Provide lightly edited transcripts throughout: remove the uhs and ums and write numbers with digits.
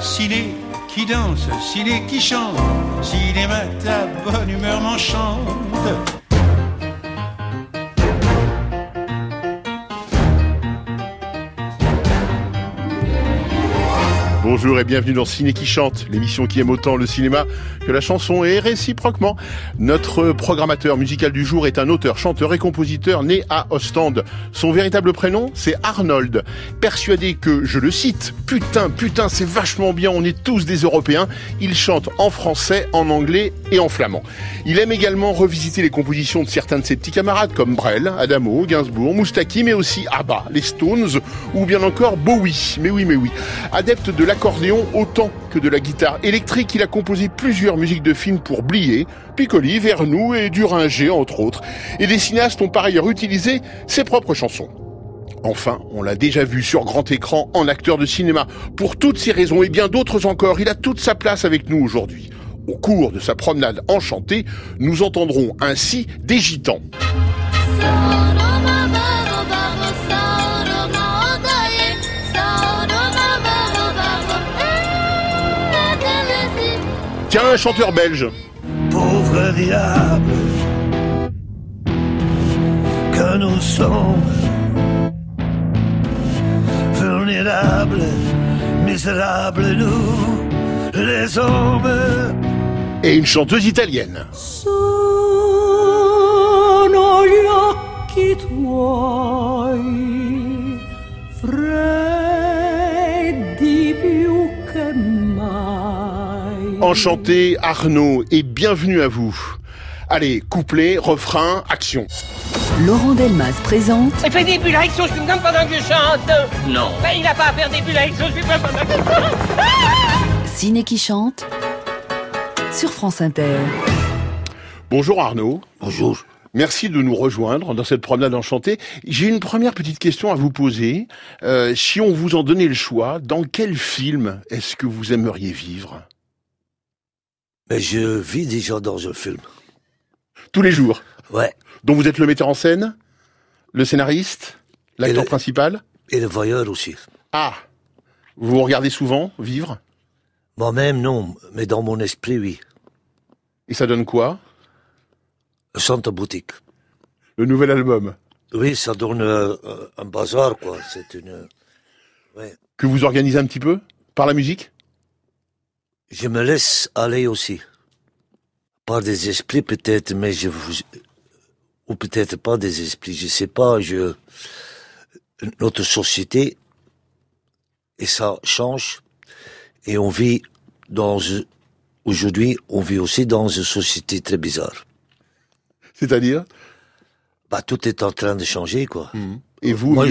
ciné qui danse, ciné qui chante, cinéma ta bonne humeur m'enchante. Bonjour et bienvenue dans Ciné qui chante, l'émission qui aime autant le cinéma que la chanson et réciproquement. Notre programmateur musical du jour est un auteur, chanteur et compositeur né à Ostende. Son véritable prénom, c'est Arnold. Persuadé que, je le cite, putain, c'est vachement bien, on est tous des Européens, il chante en français, en anglais et en flamand. Il aime également revisiter les compositions de certains de ses petits camarades comme Brel, Adamo, Gainsbourg, Moustaki, mais aussi ABBA, les Stones ou bien encore Bowie. Mais oui. Adepte de l'accordéon autant que de la guitare électrique, il a composé plusieurs musiques de films pour Blier, Piccoli, Vernou et Duringer entre autres. Et des cinéastes ont par ailleurs utilisé ses propres chansons. Enfin, on l'a déjà vu sur grand écran en acteur de cinéma. Pour toutes ces raisons et bien d'autres encore, il a toute sa place avec nous aujourd'hui. Au cours de sa promenade enchantée, nous entendrons ainsi des gitans. Tiens, un chanteur belge. Pauvre diable que nous sommes, vulnérables, misérables, nous, les hommes. Et une chanteuse italienne. Sono gli occhi tuoi, freddi più che mai. Enchanté, Arnaud, et bienvenue à vous. Allez, couplet, refrain, action. Laurent Delmas présente... Il fait des bulles avec son chewing gum pendant que je chante. Non. Ben, il n'a pas à faire des bulles avec son chewing gum pendant que je chante. Ciné qui chante sur France Inter. Bonjour Arnaud. Bonjour. Merci de nous rejoindre dans cette promenade enchantée. J'ai une première petite question à vous poser. Si on vous en donnait le choix, dans quel film est-ce que vous aimeriez vivre ? Mais je vis déjà dans un film. Tous les jours ? Ouais. Dont vous êtes le metteur en scène, le scénariste, l'acteur principal ? Et le voyeur aussi. Ah, vous regardez souvent vivre ? Moi-même, non, mais dans mon esprit, oui. Et ça donne quoi ? Le centre boutique. Le nouvel album ? Oui, ça donne un bazar, quoi. C'est une... Ouais. Que vous organisez un petit peu ? Par la musique ? Je me laisse aller aussi. Par des esprits, peut-être, mais ou peut-être pas des esprits, je sais pas, notre société, et ça change, et on vit aujourd'hui, on vit aussi dans une société très bizarre. C'est-à-dire ? Bah, tout est en train de changer, quoi. Mmh. Et vous ? Moi,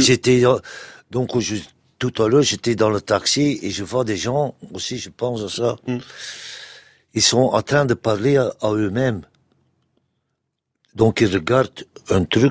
tout à l'heure, j'étais dans le taxi, et je vois des gens, aussi, je pense à ça. Mmh. Ils sont en train de parler à eux-mêmes. Donc, ils regardent un truc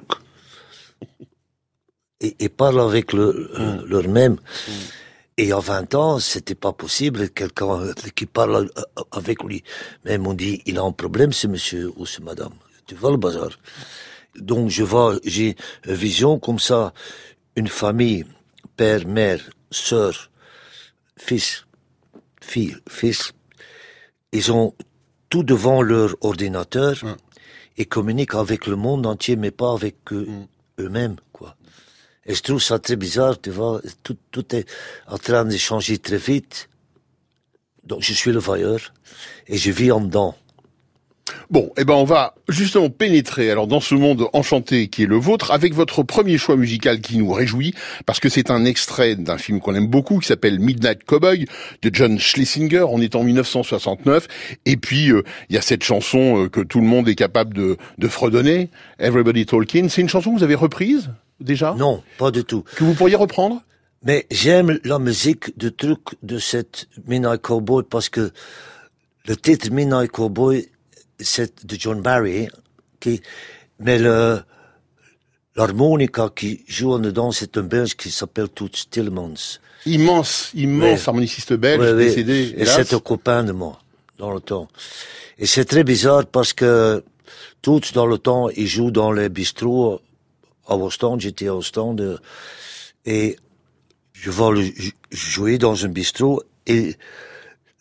et parlent avec leur même. Et en 20 ans, c'était pas possible, quelqu'un qui parle avec lui. Même on dit, il a un problème, ce monsieur ou ce madame. Tu vois le bazar. Donc, j'ai une vision comme ça, une famille, père, mère, sœur, fils, fille, fils, ils ont tout devant leur ordinateur et communiquent avec le monde entier, mais pas avec eux-mêmes, quoi. Et je trouve ça très bizarre, tu vois, tout est en train de changer très vite. Donc je suis le voyeur et je vis en dedans. Bon, on va justement pénétrer alors dans ce monde enchanté qui est le vôtre avec votre premier choix musical qui nous réjouit parce que c'est un extrait d'un film qu'on aime beaucoup qui s'appelle Midnight Cowboy de John Schlesinger. On est en 1969 et puis il y a cette chanson que tout le monde est capable de fredonner, Everybody Talking. C'est une chanson que vous avez reprise déjà ? Non, pas du tout. Que vous pourriez reprendre ? Mais j'aime la musique de truc de cette Midnight Cowboy parce que le titre Midnight Cowboy c'est de John Barry, mais l'harmonica qui joue en dedans, c'est un Belge qui s'appelle Toots Tillemans. Immense harmoniciste belge, décédé, et c'est un copain de moi, dans le temps. Et c'est très bizarre parce que Toots, dans le temps, il joue dans les bistrots à Ostende, j'étais à Ostende, et je vais le jouer dans un bistrot, et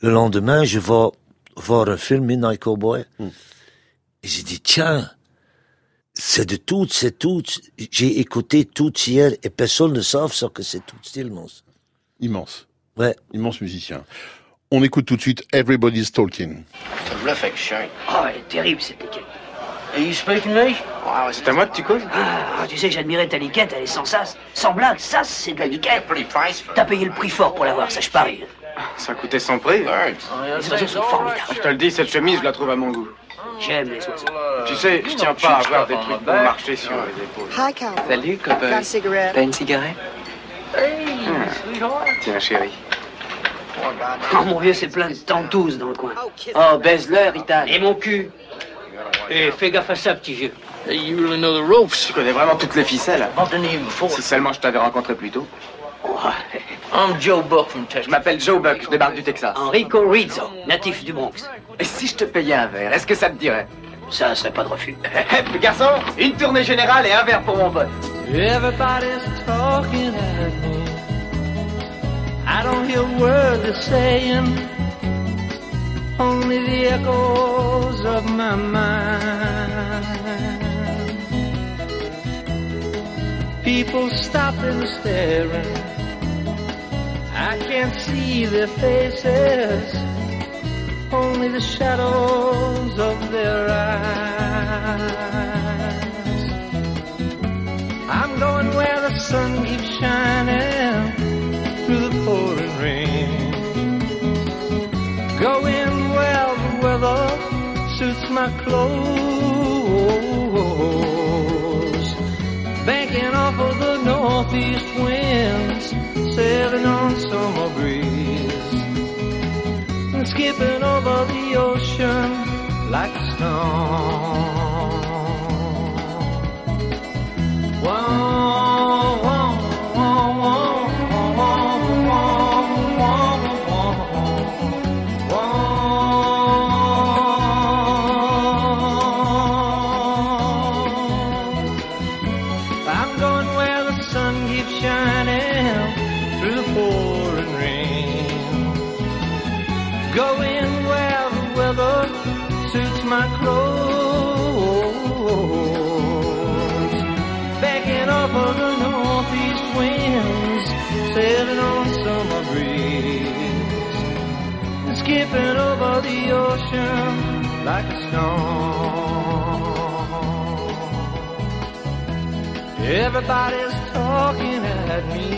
Le lendemain, je vais voir un film, Midnight Cowboy. Et j'ai dit, tiens, c'est de Toots. J'ai écouté Toots hier et personne ne sait ce que c'est Toots Thielemans. Immense. Ouais. Immense musicien. On écoute tout de suite Everybody's Talking. Terrific shirt. Oh, elle est terrible, cette liquette. Are you speaking to me? C'est à moi que tu causes? Ah, tu sais que j'admirais ta liquette, elle est sans sas. Sans blague, sas, c'est de la liquette. Pretty price for T'as payé le prix fort pour l'avoir, ça je parie. Ça coûtait son prix. birds. Les oiseaux sont formidables. Je te le dis, cette chemise, je la trouve à mon goût. J'aime les oiseaux. Tu sais, je tiens pas à avoir des trucs pour marcher sur les épaules. Hi, Carol. Salut, copain. Got a cigarette? T'as une cigarette? Tiens, chérie. Oh mon vieux, c'est plein de tantous dans le coin. Oh, baise-leur, Ethan. Et mon cul. Et fais gaffe à ça, petit vieux. Hey, you really know the ropes. Tu connais vraiment toutes les ficelles. Bumped into you before. Si seulement je t'avais rencontré plus tôt. I'm Joe Buck from Texas. Je m'appelle Joe Buck, je débarque du Texas. Enrico Rizzo, natif du Bronx. Et si je te payais un verre, est-ce que ça te dirait? Ça serait pas de refus. Hé, garçon, une tournée générale et un verre pour mon pote. Everybody's talking at me. I don't hear a word they're saying, only the echoes of my mind. People stopping, staring. I can't see their faces, only the shadows of their eyes. I'm going where the sun keeps shining through the pouring rain. Going where the weather suits my clothes. Banking off of the northeast winds, sailing on summer breeze. And skipping over the ocean like a stone. Whoa, whoa, whoa, whoa. I'm going where the sun keeps shining through the pouring rain. Going where the weather suits my clothes. Backing off of the northeast winds, sailing on summer breeze. And skipping over the ocean like a stone. Everybody's talking at me.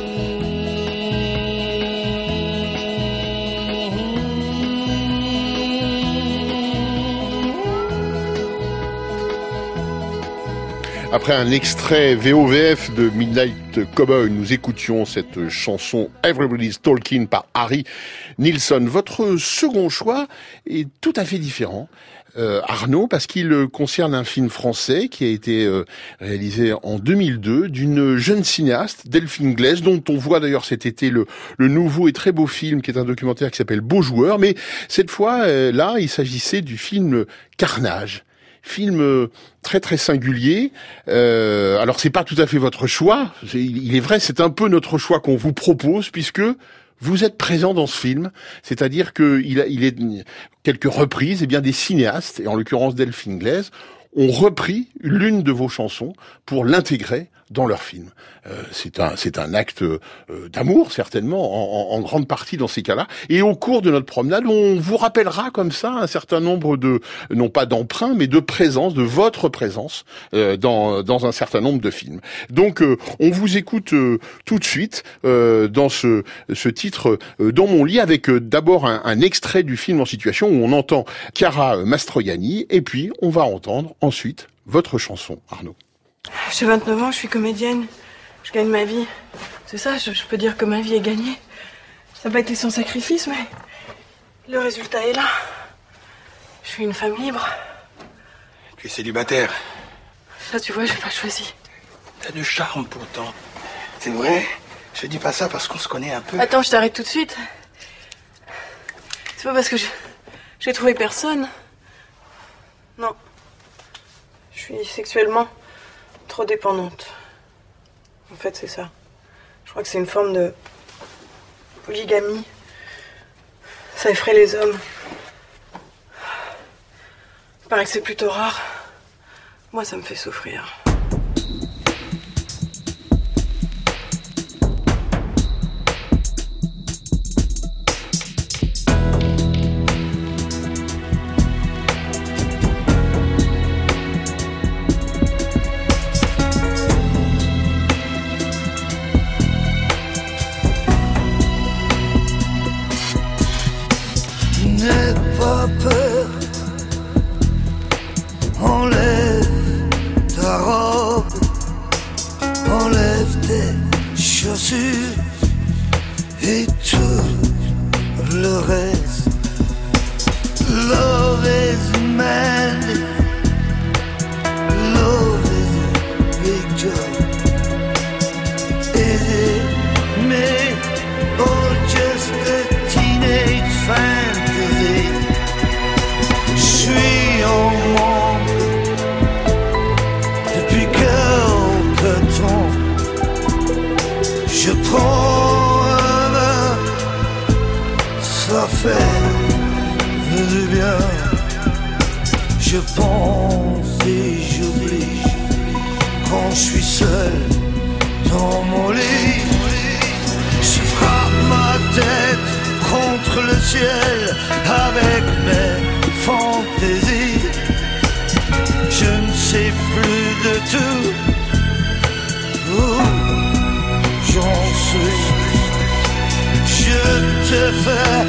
Après un extrait VOVF de Midnight Cowboy, nous écoutions cette chanson Everybody's Talking par Harry Nilsson. Votre second choix est tout à fait différent. Arnaud, parce qu'il concerne un film français qui a été réalisé en 2002 d'une jeune cinéaste, Delphine Glaise, dont on voit d'ailleurs cet été le nouveau et très beau film qui est un documentaire qui s'appelle Beau Joueur. Mais cette fois, là, il s'agissait du film Carnage. Film très très singulier. Alors c'est pas tout à fait votre choix. Il est vrai, c'est un peu notre choix qu'on vous propose puisque vous êtes présent dans ce film, c'est-à-dire que il est quelques reprises, et bien des cinéastes, et en l'occurrence Delphine Glaise, ont repris l'une de vos chansons pour l'intégrer dans leur film. C'est un acte d'amour, certainement, en grande partie dans ces cas-là. Et au cours de notre promenade, on vous rappellera comme ça un certain nombre de, non pas d'emprunts, mais de présence, de votre présence dans un certain nombre de films. Donc, on vous écoute tout de suite dans ce titre Dans mon lit, avec d'abord un extrait du film en situation où on entend Chiara Mastroianni, et puis on va entendre ensuite votre chanson, Arnaud. J'ai 29 ans, je suis comédienne. Je gagne ma vie. C'est ça, je peux dire que ma vie est gagnée. Ça n'a pas été sans sacrifice, mais le résultat est là. Je suis une femme libre. Tu es célibataire. Ça, tu vois, j'ai pas choisi. T'as du charme pourtant. C'est vrai? Je dis pas ça parce qu'on se connaît un peu. Attends, je t'arrête tout de suite. C'est pas parce que j'ai trouvé personne. Non. Je suis sexuellement trop dépendante. En fait, c'est ça. Je crois que c'est une forme de polygamie. Ça effraie les hommes. Il paraît que c'est plutôt rare. Moi, ça me fait souffrir. N'aie pas peur, enlève ta robe, enlève tes chaussures et tout le reste. Love is manly, love is a big job. Is it me or just a teenage fantasy? Je suis en manque depuis quelque temps. Je prends un verre, ça fait du bien. Je pense et j'oublie quand je suis seul dans mon lit. Je frappe ma tête contre le ciel avec mes fantaisies. Je ne sais plus de tout où j'en suis. Je te fais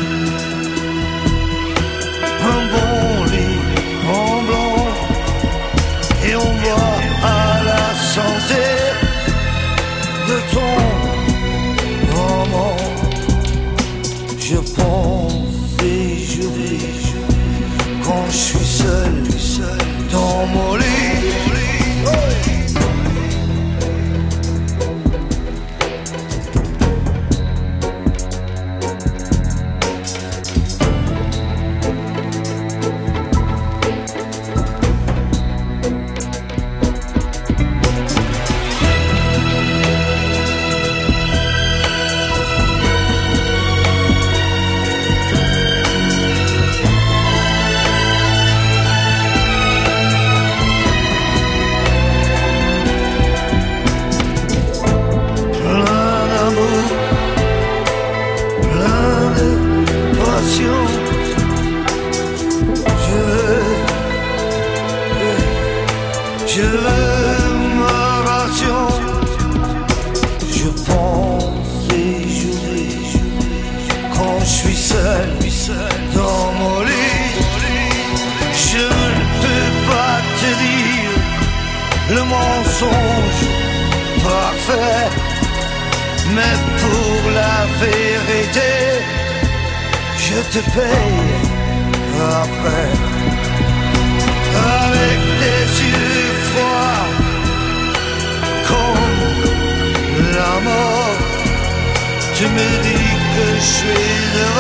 un bon lit en blanc et on boit à la santé de ton maman. Je pense et j'oublie quand je suis seul dans mon lit. Je veux ma ration. Je pense et j'oublie quand je suis seul dans mon lit. Je ne peux pas te dire le mensonge parfait, mais pour la vérité, je te paye après. Avec des yeux froids comme la mort, tu me dis que je suis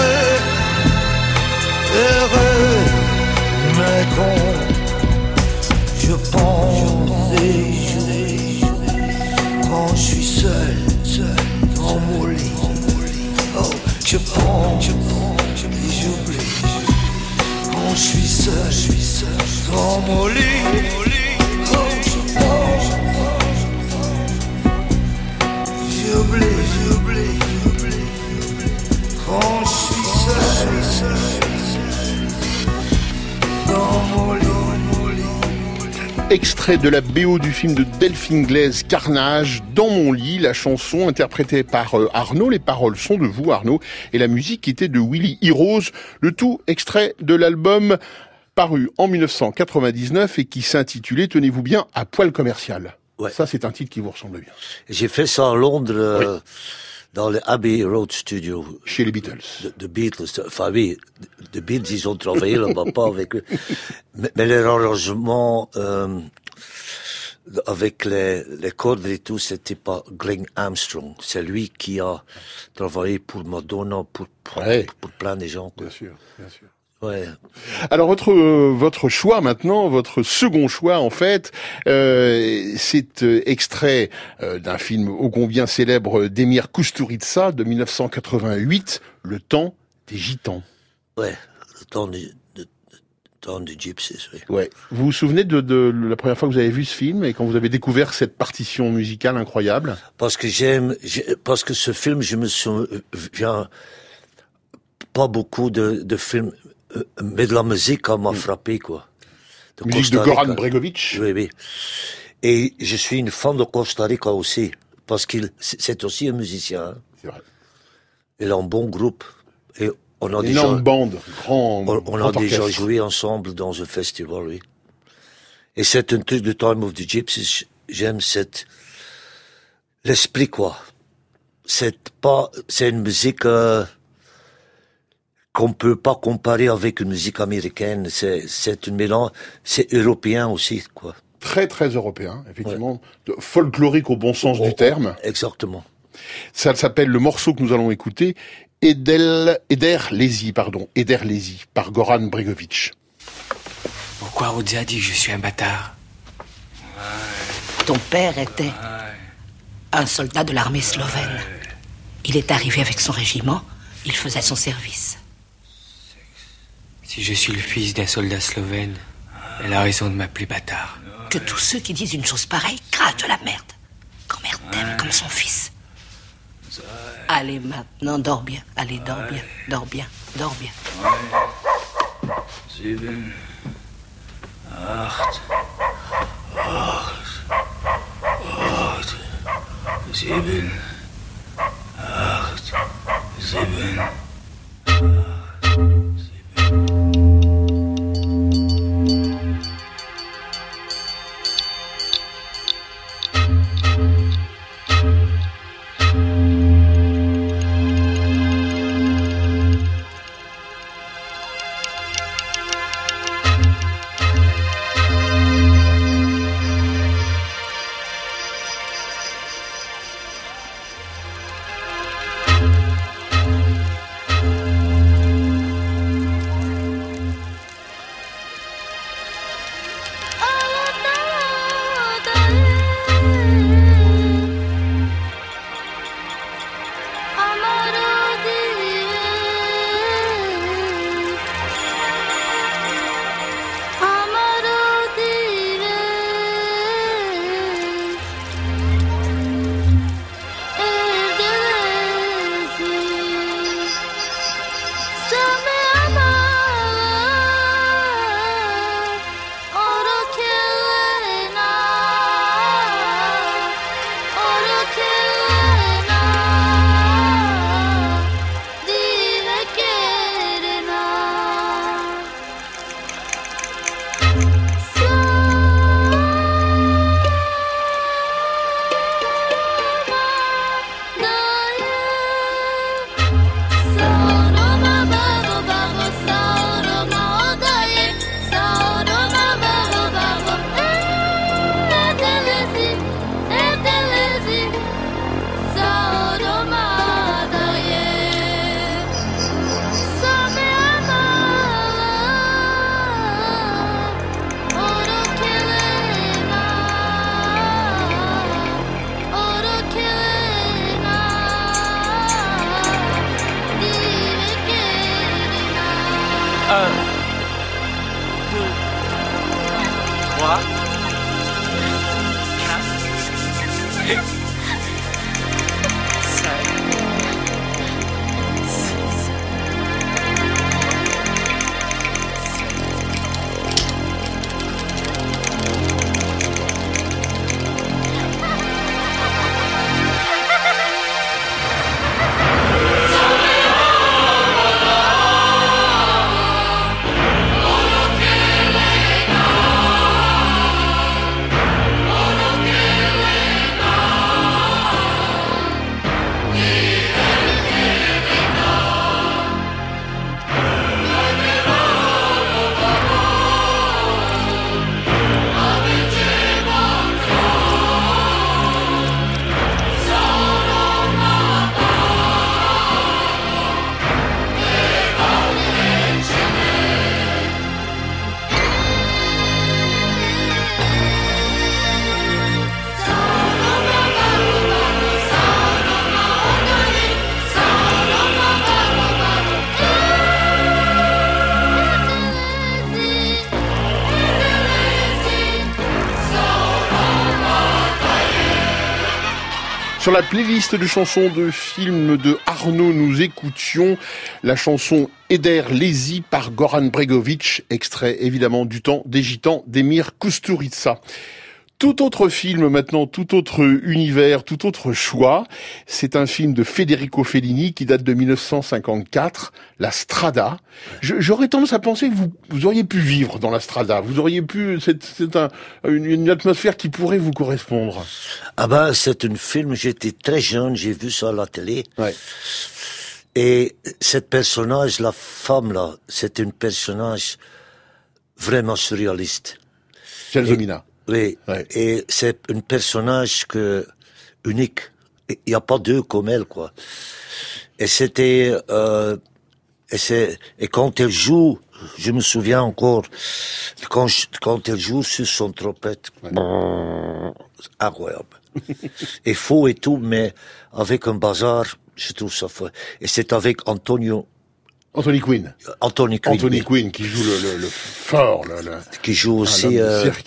heureux, mais quand je pense et j'oublie quand je suis seul dans mon lit. Oh, je pense et j'oublie quand je suis seul dans mon lit. Oh, j'oublie quand je suis seul dans mon lit. Extrait de la BO du film de Delphine Glaise, Carnage, Dans mon lit, la chanson interprétée par Arnaud. Les paroles sont de vous, Arnaud, et la musique était de Willy Heroes. Le tout extrait de l'album paru en 1999 et qui s'intitulait, tenez-vous bien, À poil commercial. Ouais. Ça, c'est un titre qui vous ressemble bien. J'ai fait ça à Londres, oui. Dans le Abbey Road Studio. Chez les Beatles. The Beatles. Enfin oui, The Beatles, ils ont travaillé là-bas, pas avec eux. Mais l'arrangement, avec les cordes et tout, c'était pas Glenn Armstrong. C'est lui qui a travaillé pour Madonna, pour plein de gens, quoi. Bien sûr, bien sûr. Ouais. Alors votre choix maintenant, votre second choix en fait, c'est extrait d'un film ô combien célèbre d'Emir Kusturica de 1988, Le temps des gitans. Ouais, le temps du Gypsies, oui. Ouais. Vous vous souvenez de la première fois que vous avez vu ce film et quand vous avez découvert cette partition musicale incroyable? Parce que parce que ce film, je me souviens pas beaucoup de films, mais de la musique, m'a frappé, quoi. Musique de Goran Bregović. Oui, oui. Et je suis une fan de Costa Rica aussi, parce c'est aussi un musicien. Hein. C'est vrai. Il a un bon groupe. Et on a énorme bande, on a déjà joué ensemble dans un festival, oui. Et c'est un truc de Time of the Gypsies. J'aime l'esprit, quoi. C'est une musique qu'on peut pas comparer avec une musique américaine. C'est une mélange, c'est européen aussi, quoi. Très, très européen, effectivement. Ouais. Folklorique au bon sens du terme. Exactement. Ça s'appelle, le morceau que nous allons écouter, Eder Lezi, par Goran Bregović. Pourquoi Rudze a dit que je suis un bâtard? Ton père était un soldat de l'armée slovène. Il est arrivé avec son régiment, il faisait son service. Si je suis le fils d'un soldat slovène, elle a raison de m'appeler bâtard. Que tous ceux qui disent une chose pareille crachent de la merde. Grand-mère t'aime comme son fils. Allez maintenant, dors bien. Allez, dors bien, dors bien, dors bien. 7, 8, 8, 7, 8, 7. Sur la playlist de chansons de films de Arnaud, nous écoutions la chanson Eder Lezi par Goran Bregović, extrait évidemment du Temps des Gitans d'Emir Kusturica. Tout autre film maintenant, tout autre univers, tout autre choix. C'est un film de Federico Fellini qui date de 1954, La Strada. J'aurais tendance à penser que vous auriez pu vivre dans La Strada. Vous auriez pu, c'est une atmosphère qui pourrait vous correspondre. Ah ben, c'est un film, j'étais très jeune, j'ai vu ça à la télé. Ouais. Et cette personnage, la femme là, c'est un personnage vraiment surréaliste. Gelsomina. Oui, ouais. Et c'est un personnage unique. Il n'y a pas deux comme elle, quoi. Et c'était, et quand elle joue, je me souviens encore, quand elle joue sur son trompette, ouais. Incroyable. Et faux et tout, mais avec un bazar, je trouve ça fou. Et c'est avec Anthony Quinn. Anthony Quinn qui joue le fort, qui joue aussi,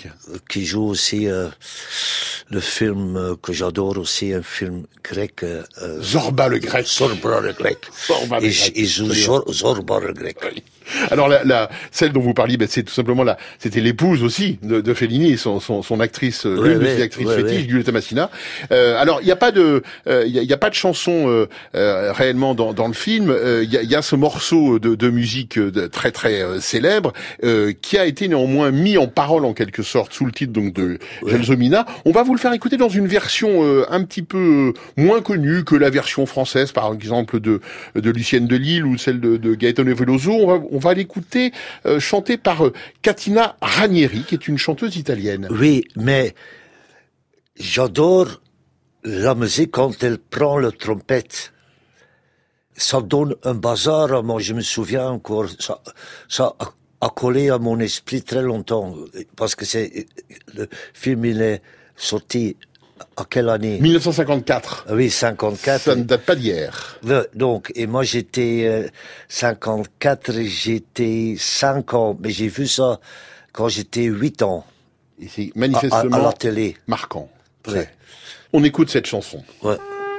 le film que j'adore aussi, un film grec. Zorba le grec. Il joue Zorba le grec. Oui. Alors celle dont vous parliez, c'est tout simplement c'était l'épouse aussi de Fellini, son actrice, l'une de ses actrices fétiches, Giulietta Massina. Alors il y a pas de chanson réellement dans le film. Il y a ce morceau de musique très très célèbre qui a été néanmoins mis en parole en quelque sorte sous le titre donc de Gelsomina. On va vous le faire écouter dans une version un petit peu moins connue que la version française, par exemple de Lucienne de Lille ou celle de Gaetano Veloso. On va l'écouter chanter par Catina Ranieri, qui est une chanteuse italienne. Oui, mais j'adore la musique quand elle prend le trompette. Ça donne un bazar. Moi, je me souviens encore, ça a collé à mon esprit très longtemps, parce que le film, il est sorti à quelle année? 1954. Oui, 54. Ça ne date pas d'hier. Donc, et moi j'étais 54, j'étais 5 ans, mais j'ai vu ça quand j'étais 8 ans. Et c'est manifestement à la télé. Marquant. Ouais. On écoute cette chanson. Ouais.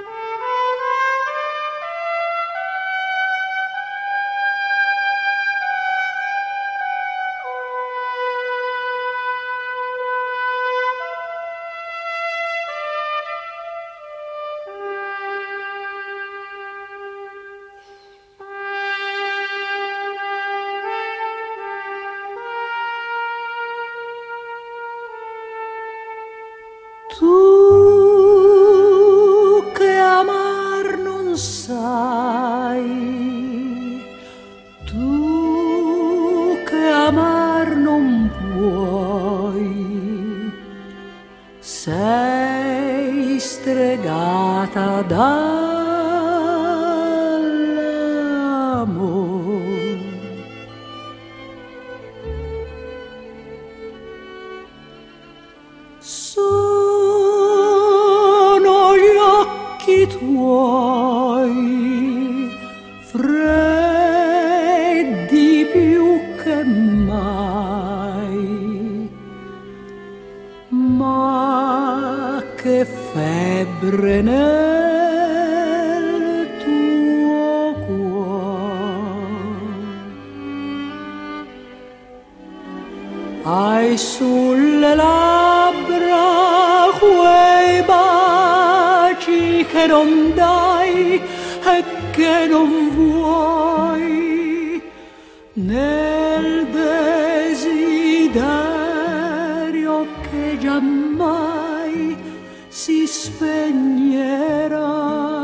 Hai sulle labbra quei baci che non dai e che non vuoi, nel desiderio che giammai si spegnerà.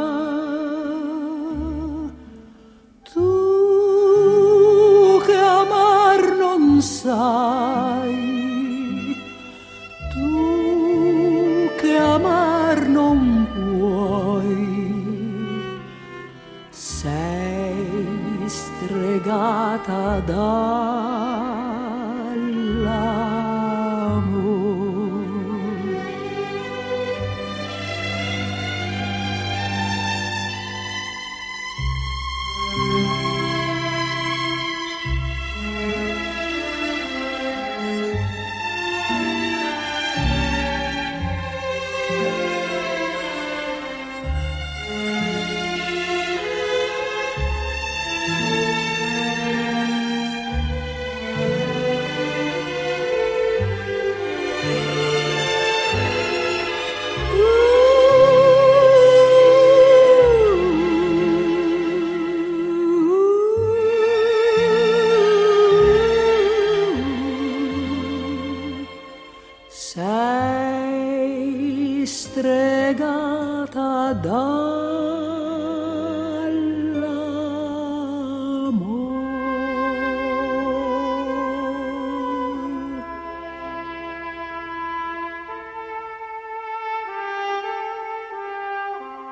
Tu che amar non sai, tu che amar non puoi, sei stregata dall'amor.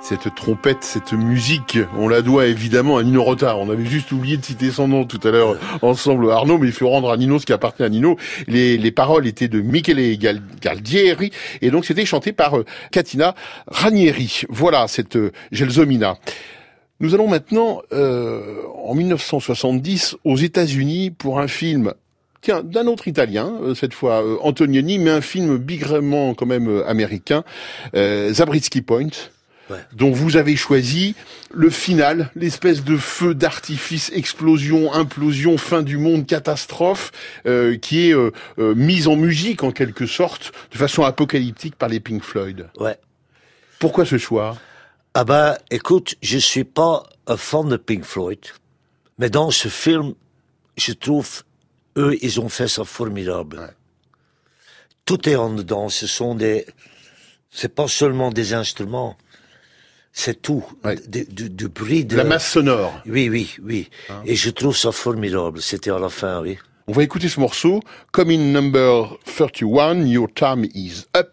Cette trompette, cette musique, on la doit évidemment à Nino Rota. On avait juste oublié de citer son nom tout à l'heure ensemble, Arnaud, mais il faut rendre à Nino ce qui appartient à Nino. Les paroles étaient de Michele Galdieri, et donc c'était chanté par Catina Ranieri. Voilà, cette Gelsomina. Nous allons maintenant, en 1970, aux États-Unis pour un film d'un autre Italien, cette fois Antonioni, mais un film bigrement quand même américain, Zabriskie Point. Ouais. Dont vous avez choisi le final, l'espèce de feu d'artifice, explosion, implosion, fin du monde, catastrophe, qui est mise en musique en quelque sorte, de façon apocalyptique par les Pink Floyd. Ouais. Pourquoi ce choix? Ah ben, écoute, je suis pas un fan de Pink Floyd, mais dans ce film, je trouve, eux, ils ont fait ça formidable. Ouais. Tout est en dedans, c'est pas seulement des instruments. C'est tout, ouais. du bruit de... La masse sonore. Oui. Hein? Et je trouve ça formidable, c'était à la fin, oui. On va écouter ce morceau, Coming Number 31, Your Time is Up.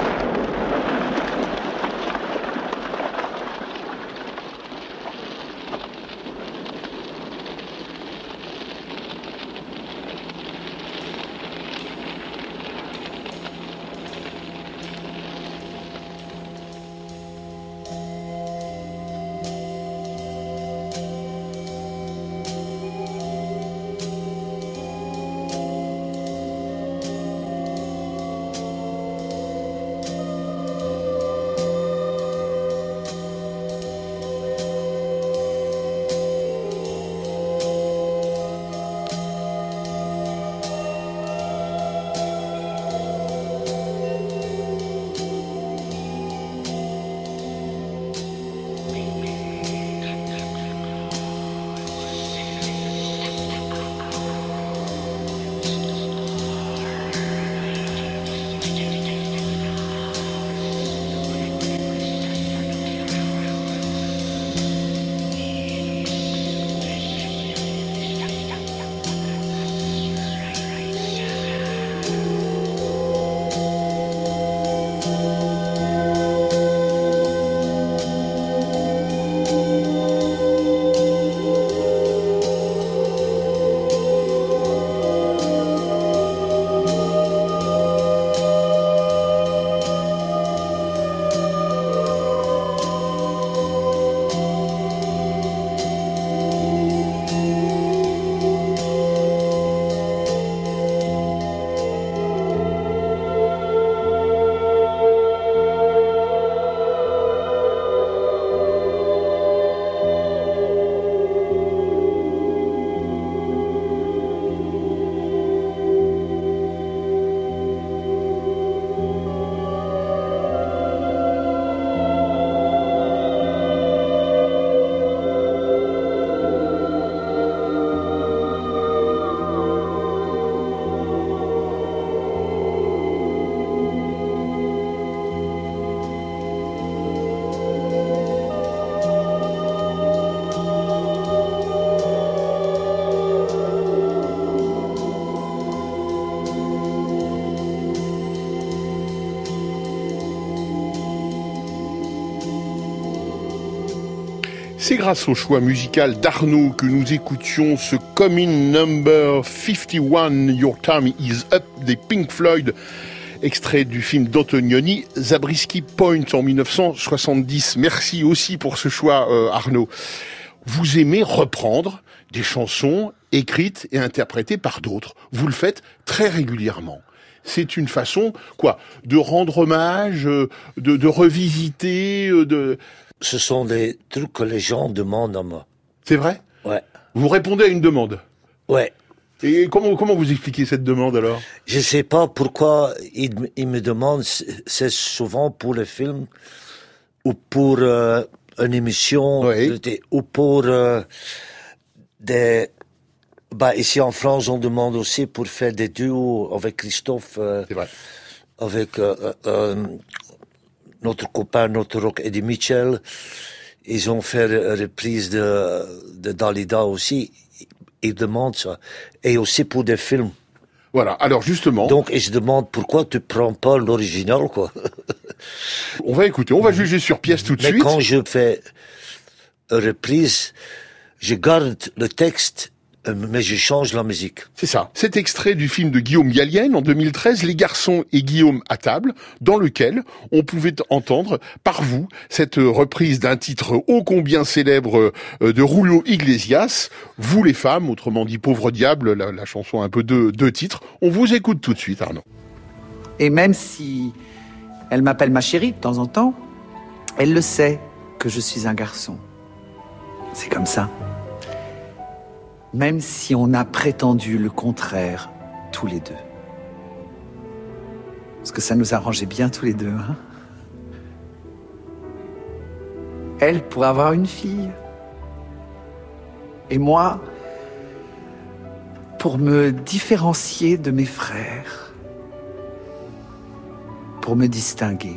C'est grâce au choix musical d'Arnaud que nous écoutions ce Coming Number 51, Your Time is Up des Pink Floyd, extrait du film d'Antonioni, Zabriskie Point en 1970. Merci aussi pour ce choix, Arnaud. Vous aimez reprendre des chansons écrites et interprétées par d'autres. Vous le faites très régulièrement. C'est une façon, de rendre hommage, de revisiter, Ce sont des trucs que les gens demandent à moi. C'est vrai? Ouais. Vous répondez à une demande? Ouais. Et comment vous expliquez cette demande alors? Je sais pas pourquoi ils me demandent, c'est souvent pour le film, ou pour une émission, oui. Ou pour des... ici en France, on demande aussi pour faire des duos avec Christophe, c'est vrai. Avec notre copain, notre rock Eddie Mitchell. Ils ont fait une reprise de Dalida aussi. Ils demandent ça. Et aussi pour des films. Voilà, alors justement... Donc, ils se demandent pourquoi tu prends pas l'original, quoi. On va écouter, on va juger sur pièce tout de suite. Mais quand je fais une reprise, je garde le texte, mais je change la musique. C'est ça. Cet extrait du film de Guillaume Gallienne en 2013, Les garçons et Guillaume à table, dans lequel on pouvait entendre par vous cette reprise d'un titre ô combien célèbre de Julio Iglesias, Vous les femmes, autrement dit Pauvre diable, la chanson a un peu deux titres. On vous écoute tout de suite, Arnaud. Et même si elle m'appelle ma chérie de temps en temps, elle le sait que je suis un garçon. C'est comme ça. Même si on a prétendu le contraire, tous les deux. Parce que ça nous arrangeait bien tous les deux, hein. Elle pour avoir une fille. Et moi, pour me différencier de mes frères. Pour me distinguer.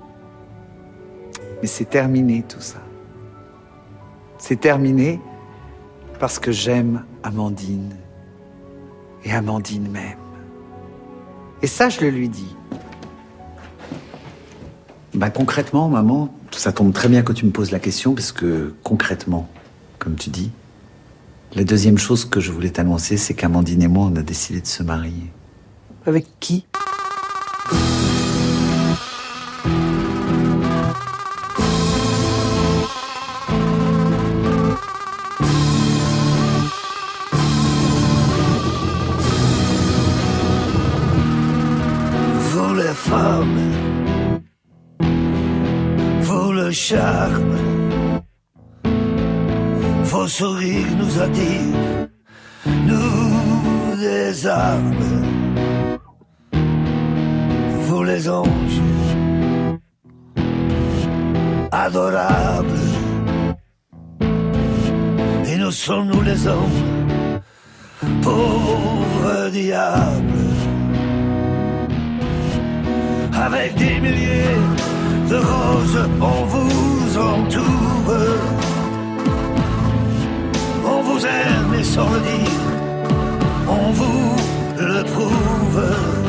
Mais c'est terminé tout ça. C'est terminé parce que j'aime Amandine. Et Amandine m'aime. Et ça, je le lui dis. Concrètement, maman, ça tombe très bien que tu me poses la question, parce que concrètement, comme tu dis, la deuxième chose que je voulais t'annoncer, c'est qu'Amandine et moi, on a décidé de se marier. Avec qui ? Femmes, vous le charme, vos sourires nous attirent, nous des armes, vous les anges, adorables, et nous sommes nous les hommes, pauvres diables. Avec des milliers de roses, on vous entoure. On vous aime et sans le dire, on vous le prouve.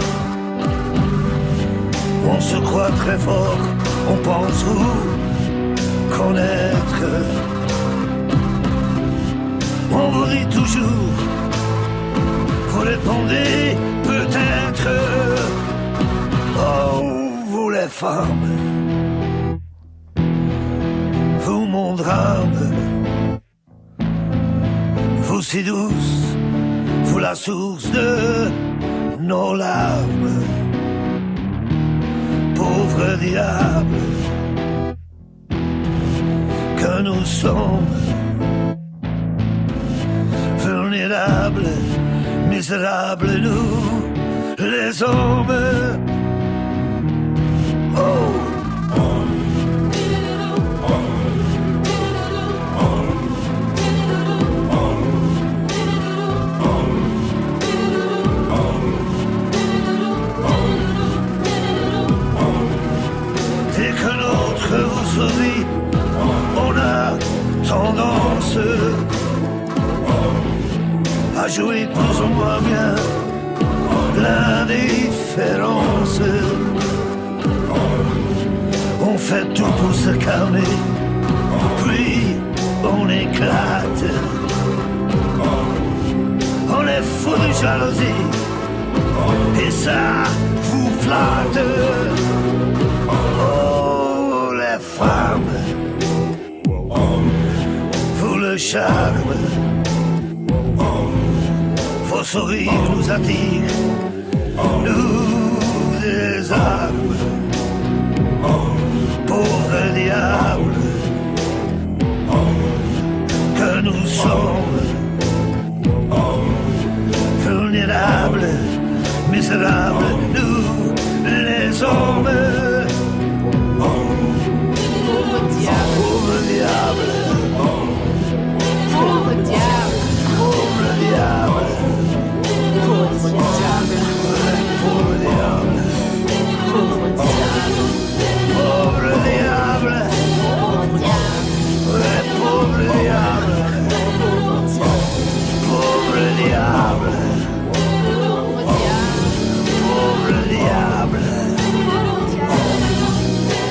On se croit très fort, on pense vous connaître. On vous dit toujours, vous répondez peut-être. Oh, vous les femmes, vous mon drame, vous si douce, vous la source de nos larmes, pauvres diables que nous sommes, vulnérables, misérables nous, les hommes. Dès que l'autre vous sourit, on a tendance à jouer plus ou moins bien l'indifférence. On fait tout pour se calmer, puis on éclate. On est fou de jalousie, et ça vous flatte. Oh, les femmes, vous le charme, vos sourires nous attirent, nous des armes. Pauvres diables que nous sommes, vulnérables, misérables, nous les hommes. Pauvres diables, pauvres diables, pauvres diables, pauvres diables, pauvres diables, pauvres diables, pauvres diables. Pauvre diable, ouais, pauvre diable, pauvre diable, pauvre diable,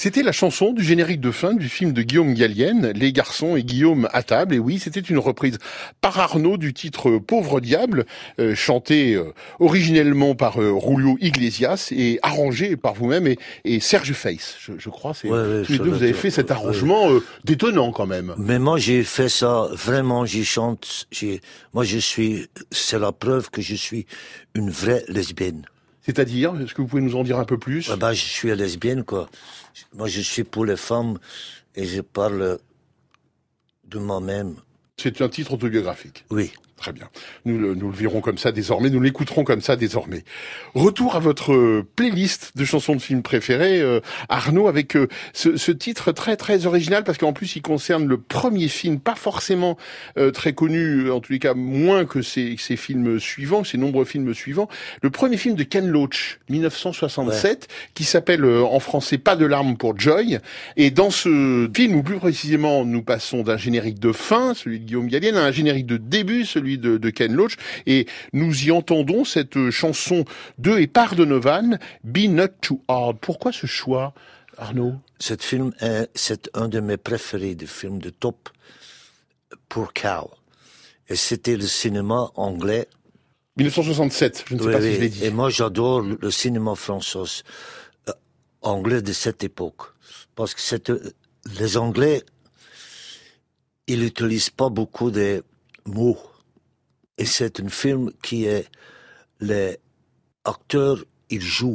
C'était la chanson du générique de fin du film de Guillaume Gallienne, Les garçons et Guillaume à table. Et oui, c'était une reprise par Arnaud du titre Pauvre diable, chanté originellement par Julio Iglesias et arrangé par vous-même et Serge Face, je crois. Tous les deux, vous avez fait cet arrangement détonnant quand même. Mais moi, j'ai fait ça, vraiment, j'y chante. C'est la preuve que je suis une vraie lesbienne. C'est-à-dire, est-ce que vous pouvez nous en dire un peu plus? Je suis lesbienne, quoi. Moi, je suis pour les femmes et je parle de moi-même. C'est un titre autobiographique. Oui. Très bien. Nous le verrons comme ça désormais, nous l'écouterons comme ça désormais. Retour à votre playlist de chansons de films préférées, Arnaud, avec ce titre très très original, parce qu'en plus il concerne le premier film, pas forcément très connu, en tous les cas moins que ces films suivants, ces nombreux films suivants. Le premier film de Ken Loach, 1967, qui s'appelle en français Pas de larmes pour Joy. Et dans ce film, ou plus précisément, nous passons d'un générique de fin, celui de Guillaume Gallienne, à un générique de début, celui de Ken Loach, et nous y entendons cette chanson de et par Donovan, Be Not Too Hard. Pourquoi ce choix, Arnaud? C'est un de mes préférés, des films de top pour Cow. Et c'était le cinéma anglais. 1967, je ne sais pas si je l'ai dit. Et moi j'adore le cinéma français, anglais de cette époque. Parce que les Anglais, ils n'utilisent pas beaucoup de mots. Et c'est un film qui est, les acteurs, ils jouent.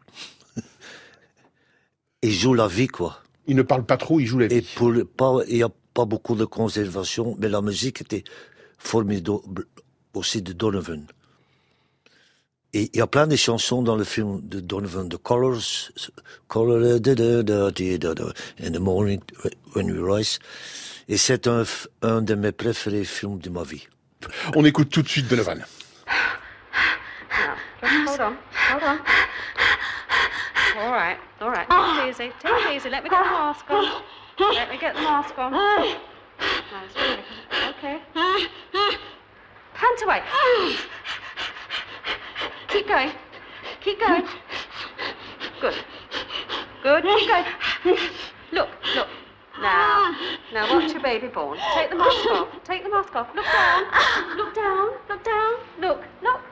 Ils jouent la vie, quoi. Ils ne parlent pas trop, ils jouent la vie. Et il n'y a pas beaucoup de conservation, mais la musique était formidable aussi de Donovan. Et il y a plein de chansons dans le film de Donovan, The Colors, in the morning when we rise. Et c'est un de mes préférés films de ma vie. On écoute tout de suite Donovan. Hold on. All right. Take it easy. Let me get the mask on. Nice. Okay. Pant away. Keep going. Good. Keep going. Look. Now watch your baby born. Take the mask off. Look down. Look.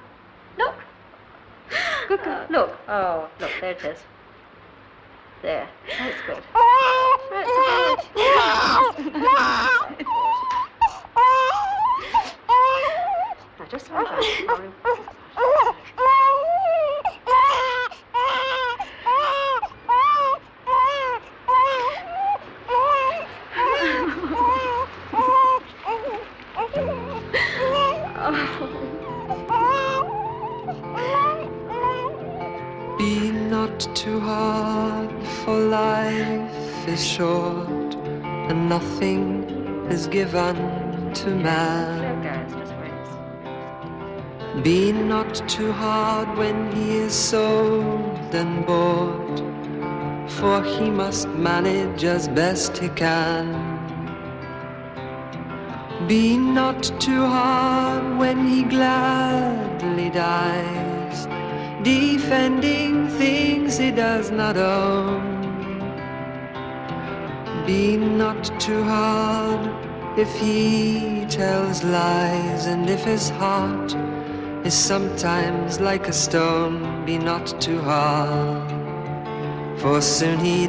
Good girl. Look. Oh, look, there it is. There. That's good. That's good. Now just lie back. Be not too hard, for life is short, and nothing is given to man. Be not too hard when he is old and bored, for he must manage as best he can. Be not too hard when he gladly dies, defending things he does not own. Be not too hard if he tells lies, and if his heart is sometimes like a stone. Be not too hard, for soon he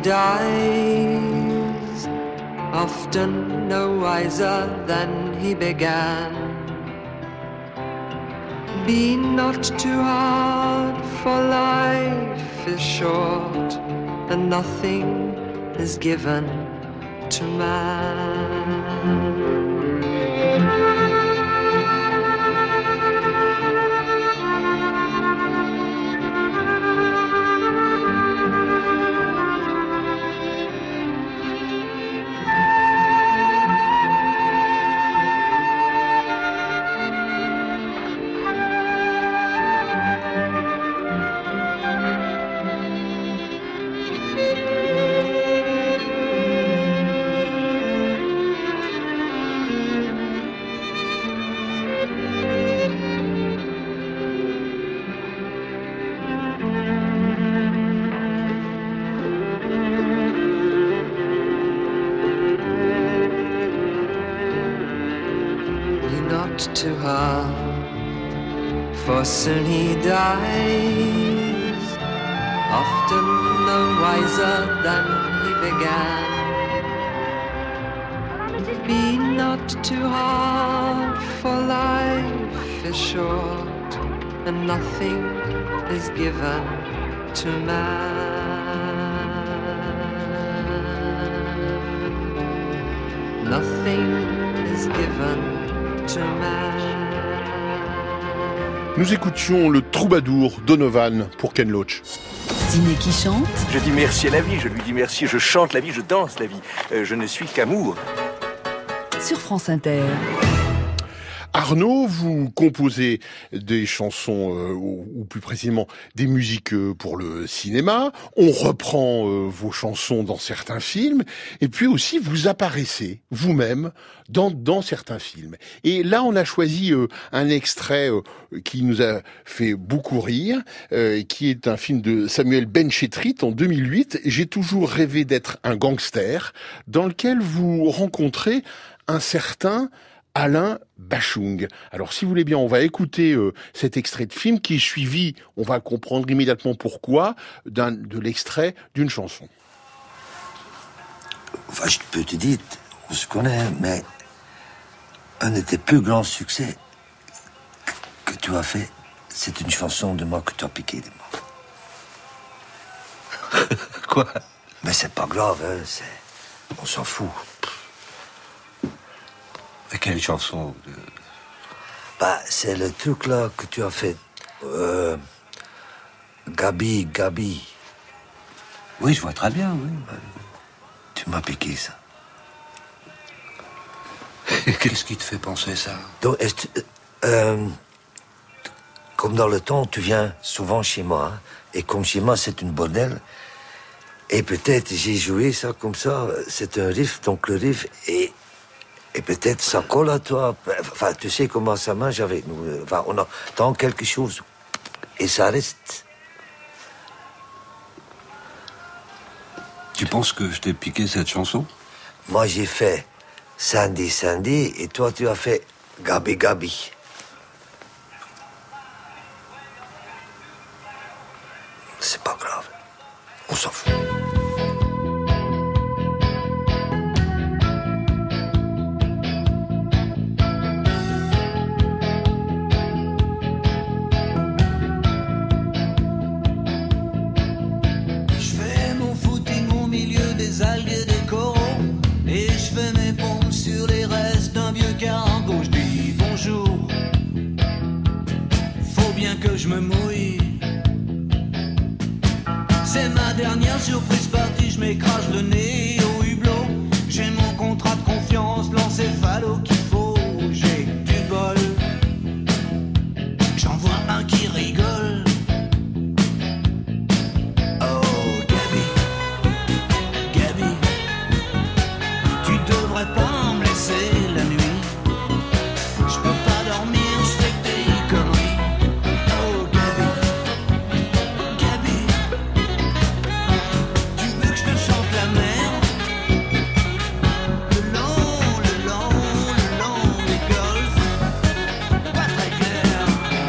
dies, often no wiser than he began. Be not too hard, for life is short, and nothing is given to man. too hard, for soon he dies, often no wiser than he began. Be not too hard, for life is short, and nothing is given to man. Nothing is given to man. Nous écoutions le troubadour Donovan pour Ken Loach. Ciné qui chante. Je dis merci à la vie, je lui dis merci, je chante la vie, je danse la vie. Je ne suis qu'amour. Sur France Inter. Arnaud, vous composez des chansons, ou plus précisément des musiques pour le cinéma. On reprend vos chansons dans certains films. Et puis aussi, vous apparaissez vous-même dans certains films. Et là, on a choisi un extrait qui nous a fait beaucoup rire, qui est un film de Samuel Benchetrit en 2008. J'ai toujours rêvé d'être un gangster, dans lequel vous rencontrez un certain Alain Bashung. Alors, si vous voulez bien, on va écouter cet extrait de film qui est suivi, on va comprendre immédiatement pourquoi, de l'extrait d'une chanson. Enfin, je peux te dire, on se connaît, mais un de tes plus grands succès que tu as fait, c'est une chanson de moi que tu as piqué de moi. Quoi? Mais c'est pas grave, hein, on s'en fout. Mais quelle chanson Bah, c'est le truc là que tu as fait. Gabi. Oui, je vois très bien, oui. Tu m'as piqué ça. Qu'est-ce qui te fait penser ça? Donc, comme dans le temps, tu viens souvent chez moi, hein, et comme chez moi c'est une bordel, et peut-être j'ai joué ça comme ça, c'est un riff, donc le riff et peut-être ça colle à toi. Enfin, tu sais comment ça marche avec nous. Enfin, on entend quelque chose et ça reste. Tu penses que je t'ai piqué cette chanson? Moi, j'ai fait Sandy et toi, tu as fait Gabi. C'est pas grave. On s'en fout. Algues et des coraux, et je fais mes pompes sur les restes d'un vieux cargo. Je dis bonjour, faut bien que je me mouille. C'est ma dernière surprise partie, je m'écrase le nez au hublot. J'ai mon contrat de confiance, l'encéphalo qu'il faut. J'ai du bol, j'en vois un qui rigole. Pas me laisser la nuit, je peux pas dormir, je fais que des conneries. Oh Gabi, tu veux que je te chante la mer? Le long des golfs, pas très clair.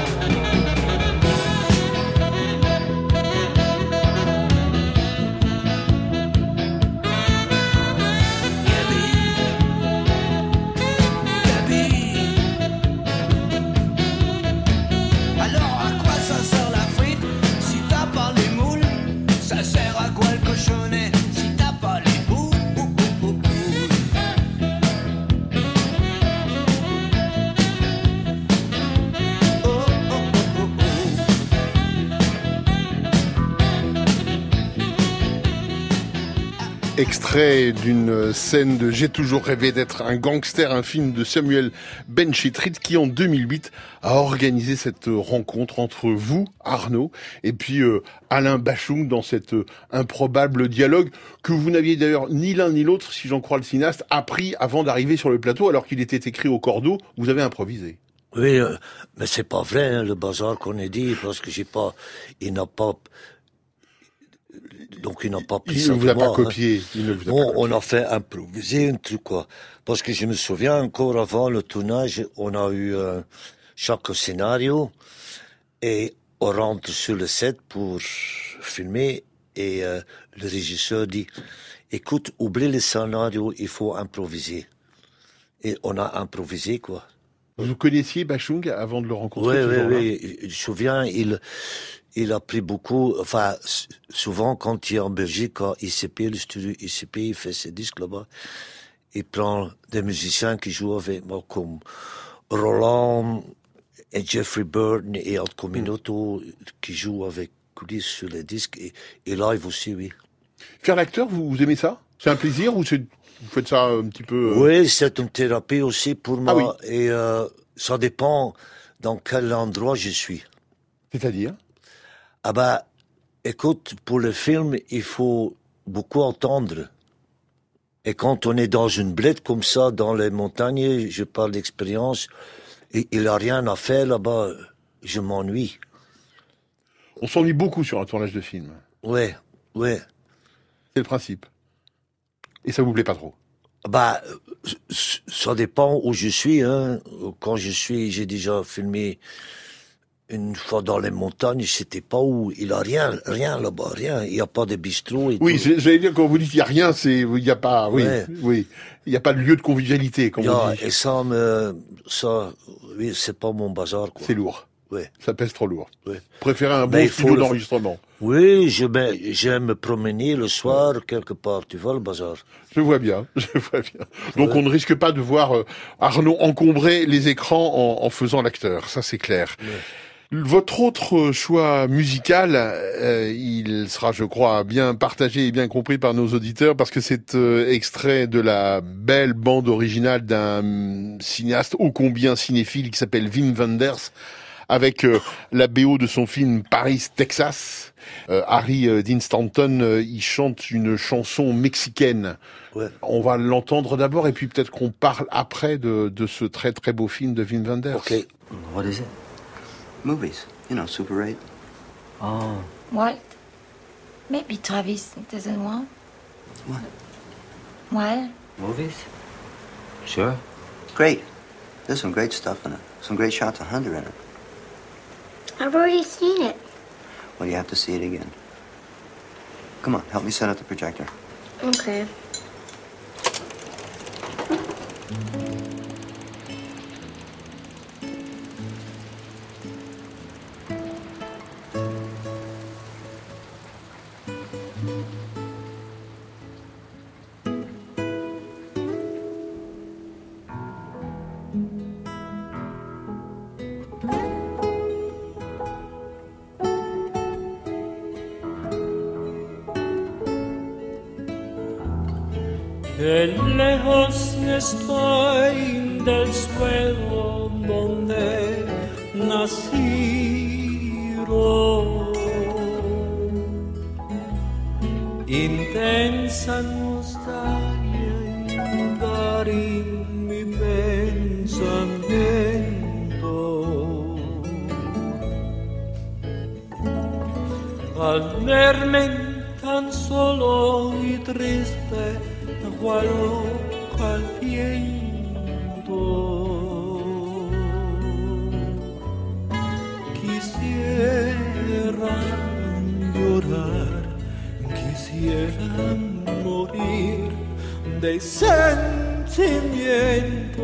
Extrait d'une scène de J'ai toujours rêvé d'être un gangster, un film de Samuel Benchetrit qui en 2008 a organisé cette rencontre entre vous, Arnaud, et puis Alain Bashung dans cet improbable dialogue que vous n'aviez d'ailleurs ni l'un ni l'autre, si j'en crois le cinéaste, appris avant d'arriver sur le plateau alors qu'il était écrit au cordeau, vous avez improvisé. Oui, mais c'est pas vrai, hein, le bazar qu'on a dit, parce que il n'a pas... Donc il n'a pas pris il ça. Ne vous a pas copié. On a fait improviser un truc, quoi. Parce que je me souviens encore avant le tournage, on a eu chaque scénario et on rentre sur le set pour filmer et le régisseur dit écoute, oublie le scénario, il faut improviser. Et on a improvisé, quoi. Vous connaissiez Bashung avant de le rencontrer? Oui. Je me souviens, il a pris beaucoup, enfin, souvent quand il est en Belgique, quand ICP, le studio ICP, il fait ses disques là-bas, il prend des musiciens qui jouent avec moi, comme Roland et Jeffrey Burton et Alco Minotto, qui jouent avec lui sur les disques, et live aussi, oui. Faire l'acteur, vous aimez ça? C'est un plaisir ou vous faites ça un petit peu... Oui, c'est une thérapie aussi pour moi, oui. Et ça dépend dans quel endroit je suis. C'est-à-dire? Ah bah, écoute, pour le film, il faut beaucoup entendre. Et quand on est dans une bled comme ça, dans les montagnes, je parle d'expérience, et il n'y a rien à faire là-bas, je m'ennuie. On s'ennuie beaucoup sur un tournage de film. Ouais. C'est le principe. Et ça vous plaît pas trop? Bah, ça dépend où je suis, hein. Quand j'ai déjà filmé une fois dans les montagnes, c'était pas où, il y a rien là-bas, rien. Il y a pas de bistrot et oui, tout. J'allais dire, quand vous dites il y a rien, il y a pas, oui. Il y a pas de lieu de convivialité, comme on dit. Et ça, oui, c'est pas mon bazar, quoi. C'est lourd. Ouais. Ça pèse trop lourd. Ouais. Préférez un bon studio d'enregistrement. Oui, j'aime me promener le soir, quelque part. Tu vois le bazar? Je vois bien. Donc on ne risque pas de voir Arnaud encombrer les écrans en faisant l'acteur. Ça, c'est clair. Ouais. Votre autre choix musical, il sera, je crois, bien partagé et bien compris par nos auditeurs, parce que c'est extrait de la belle bande originale d'un cinéaste ô combien cinéphile qui s'appelle Wim Wenders, avec la BO de son film Paris, Texas. Harry Dean Stanton, il chante une chanson mexicaine. Ouais. On va l'entendre d'abord et puis peut-être qu'on parle après de ce très très beau film de Wim Wenders. Okay. What is it? Movies. You know, Super 8. Oh. What? Maybe Travis doesn't want. What? What? Movies? Sure. Great. There's some great stuff in it. Some great shots of Hunter in it. I've already seen it. Well, you have to see it again. Come on, help me set up the projector. Okay. Que lejos estoy del suelo donde nací. Intensa nostalgia inundar mi pensamiento. Al verme tan solo y triste, cual al viento, quisiera llorar, quisiera morir de sentimiento.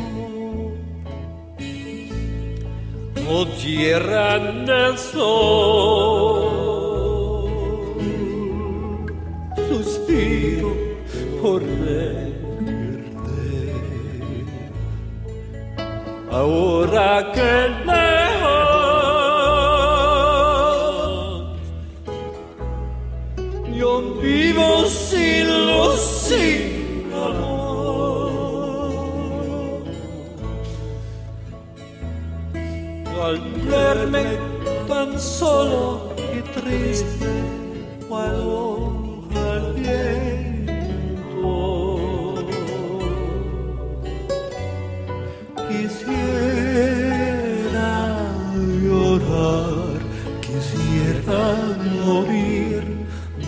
Oh tierra del sol, suspiro por verte, ahora que lejos yo vivo sin luz, sin amor. Al verme tan solo y triste, cual hoja al viento, quisiera llorar, quisiera morir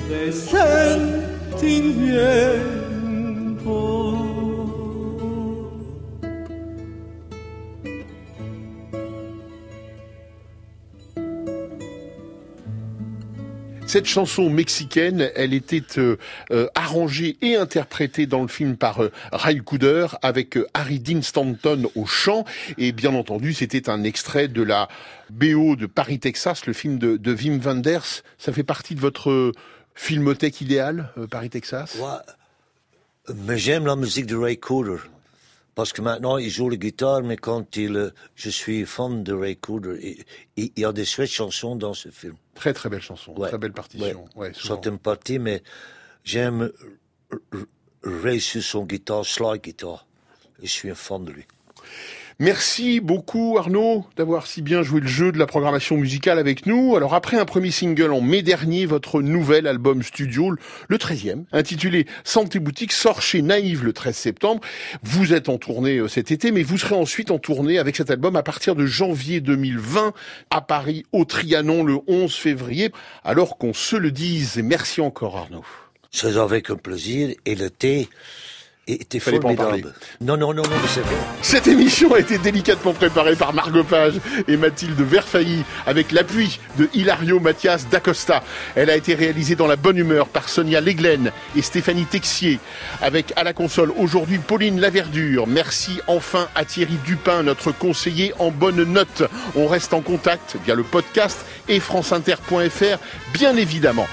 Cette chanson mexicaine, elle était arrangée et interprétée dans le film par Ray Cooder avec Harry Dean Stanton au chant. Et bien entendu, c'était un extrait de la BO de Paris, Texas, le film de Wim Wenders. Ça fait partie de votre filmothèque idéale, Paris, Texas? Ouais. Mais j'aime la musique de Ray Cooder. Parce que maintenant, il joue la guitare, mais je suis fan de Ray Cooder. Il y a des chouettes chansons dans ce film. Très très belle chanson, ouais. Très belle partition. Ouais, certaines parties, mais j'aime Ray sur son guitare, slide guitare. Et je suis un fan de lui. Merci beaucoup Arnaud d'avoir si bien joué le jeu de la programmation musicale avec nous. Alors après un premier single en mai dernier, votre nouvel album studio, le 13e, intitulé Santé Boutique, sort chez Naïve le 13 septembre. Vous êtes en tournée cet été, mais vous serez ensuite en tournée avec cet album à partir de janvier 2020 à Paris, au Trianon, le 11 février. Alors qu'on se le dise, et merci encore Arnaud. C'est avec un plaisir, et le thé était formidable. Non, c'est vrai. Cette émission a été délicatement préparée par Margot Page et Mathilde Verfailly avec l'appui de Hilario Mathias d'Acosta. Elle a été réalisée dans la bonne humeur par Sonia Leglen et Stéphanie Texier. Avec à la console aujourd'hui Pauline Laverdure. Merci enfin à Thierry Dupin, notre conseiller en bonne note. On reste en contact via le podcast et franceinter.fr, bien évidemment.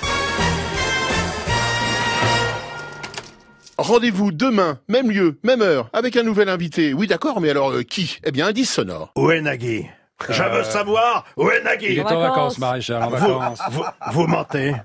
Rendez-vous demain, même lieu, même heure, avec un nouvel invité. Oui, d'accord, mais alors qui? Eh bien, indice sonore. Où est Nagui? Je veux savoir où est Nagui? Il est en vacances, Maréchal, en vacances. Vous mentez.